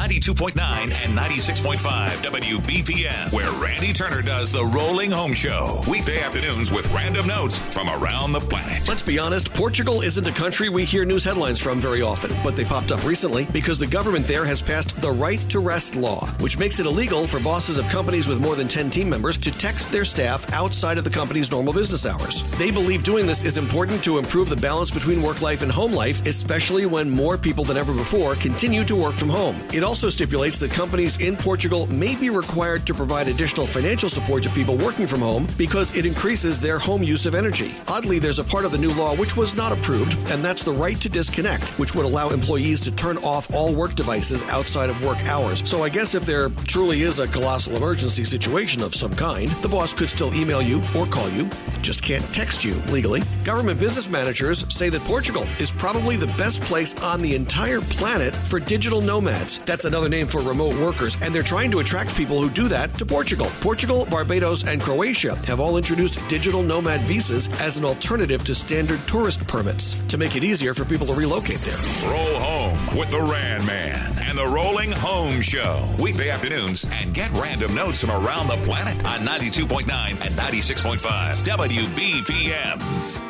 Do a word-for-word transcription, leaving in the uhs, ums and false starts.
ninety-two point nine and ninety-six point five W B P M, where Randy Turner does the Rolling Home Show. Weekday afternoons with random notes from around the planet. Let's be honest, Portugal isn't a country we hear news headlines from very often, but they popped up recently because the government there has passed the Right to Rest law, which makes it illegal for bosses of companies with more than ten team members to text their staff outside of the company's normal business hours. They believe doing this is important to improve the balance between work life and home life, especially when more people than ever before continue to work from home. It also stipulates that companies in Portugal may be required to provide additional financial support to people working from home because it increases their home use of energy. Oddly, there's a part of the new law which was not approved, and that's the right to disconnect, which would allow employees to turn off all work devices outside of work hours. So I guess if there truly is a colossal emergency situation of some kind, the boss could still email you or call you, just can't text you legally. Government business managers say that Portugal is probably the best place on the entire planet for digital nomads. That's another name for remote workers, and they're trying to attract people who do that to Portugal. Portugal, Barbados, and Croatia have all introduced digital nomad visas as an alternative to standard tourist permits to make it easier for people to relocate there. Roll home with the Ran Man and the Rolling Home Show. Weekday afternoons, and get random notes from around the planet on ninety-two point nine and ninety-six point five W B P M.